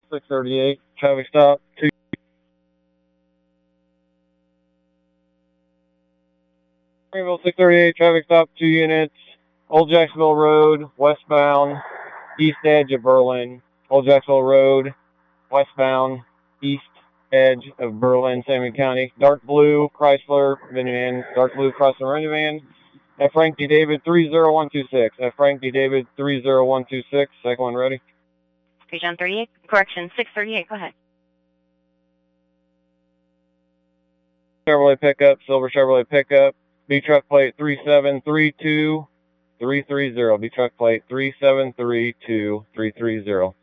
638, traffic stop, 2. Greenville 638, traffic stop, 2 units. Old Jacksonville Road, westbound, east edge of Berlin. Old Jacksonville Road, westbound, east edge of Berlin, Salmon County. Dark blue Chrysler minivan, dark blue Chrysler minivan. At Frank D. David 30126. At Frank D. David 30126. Second one ready. John 38, correction, 638, go ahead. Chevrolet pickup, silver Chevrolet pickup. B truck plate 3732330. B truck plate 3732330.